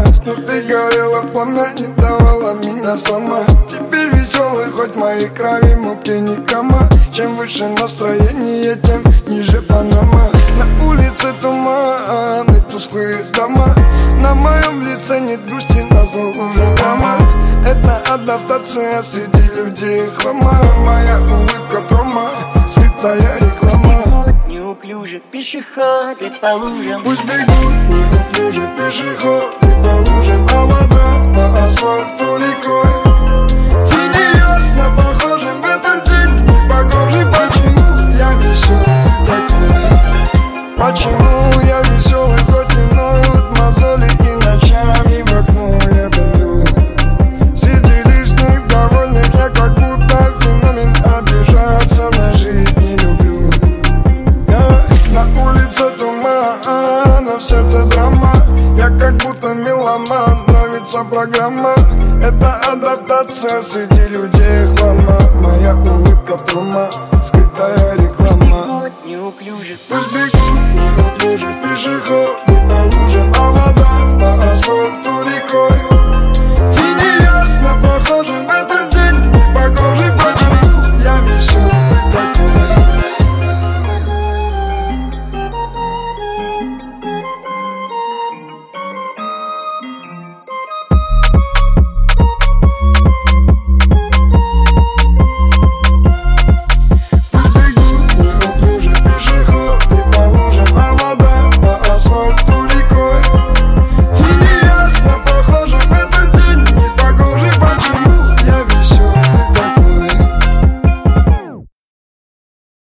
Но ты горела пламя, не давала меня сломать. Теперь веселый, хоть моей крови муки ни грамма. Чем выше настроение, тем ниже Панама. На улице туман и тусклые дома. На моем лице нет грусти, назло уже драма. Это адаптация среди людей хлама. Моя улыбка промо, скрытая реклама. Неуклюже пешеходы по лужам. Пусть бегут неуклюже пешеходы по лужам, а вода по асфальту рекой. И неясно, похожим в этот день не похожий. Почему я веселый такой? Почему я веселый, хоть и ноют мозоли, и ночами в окно я дымлю. Среди лишних довольных я как будто феномен, обижаться на жизнь не люблю. На улице туман, а в сердце драма. Я как будто меломан, нравится программа. Это адаптация среди людей хлама. Моя улыбка промо, скрытая реклама. Неуклюже. Пусть бегут неуклюже пешеходы